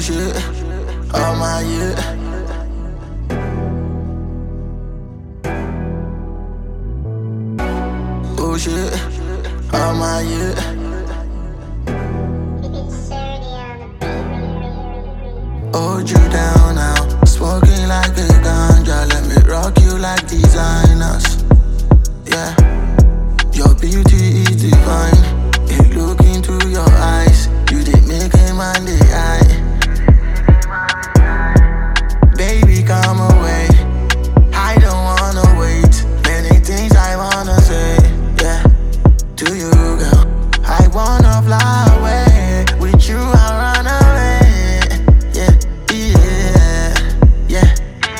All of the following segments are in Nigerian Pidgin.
shit, all my year. Oh shit, all my year. Hold you down now, smoking like a ganja. Let me rock you like designers. Yeah, your beauty is divine. It look into your eyes, you did make a man the eye. Baby, come away, I don't wanna wait. Many things I wanna say, yeah, to you, girl. I wanna fly away, with you I run away. Yeah, yeah, yeah,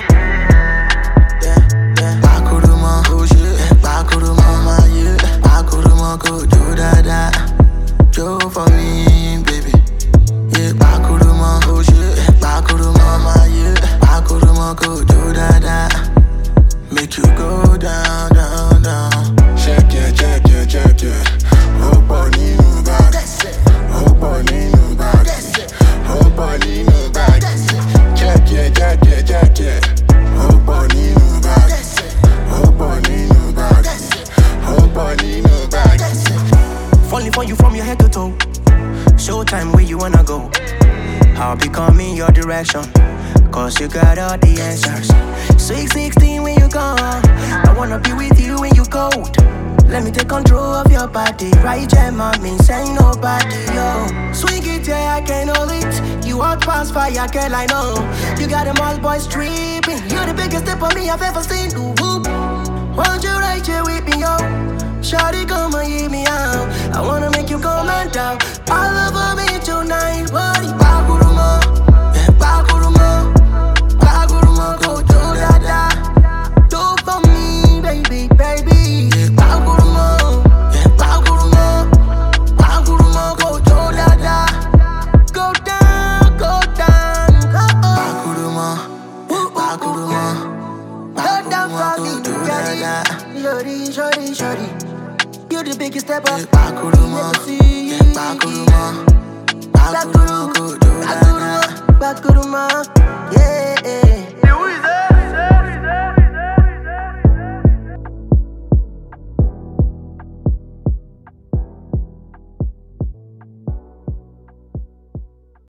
yeah, yeah. Bakuruma, oh shit, Bakuruma, my yeah. Bakuruma, go do that. Joe for me, baby. Yeah, Bakuruma, oh shit, Bakuruma, my yeah. Bakuruma, go do that. Make you go down, down, down. Check it, check it, check it. Hope on you back. Hope on you back. Hope on you back. Check it, check it, check it. Hope on you back. Hope on you back. Hope on you back. Falling for you from your head to toe. Showtime, where you wanna go? I'll be coming your direction, cause you got all the answers. Sweet 16 when you gone, I wanna be with you when you cold. Let me take control of your body, right there, mommy, say nobody, yo. Swing it, yeah, I can hold it. You out past fire, girl, I know. You got them all boys tripping. You're the biggest step on me I've ever seen. Ooh, whoop. Won't you right here with me, yo? Shawty, come and hear me out. I wanna make you come and down. All over me tonight, buddy. Bakuruma, yeah, Bakuruma. Bakuruma, go do that. Do for me, baby, baby. Yeah, Bakuruma, yeah, Bakuruma. Bakuruma, go do that. Go down, go down, go up. Bakuruma, yeah, Bakuruma. Go down Bakuruma, for go me, do that. shorty, shorty, shorty. You the biggest step up. Yeah, Bakuruma, yeah, Bakuruma. Bakuruma, go do that. Bakuruma, yeah.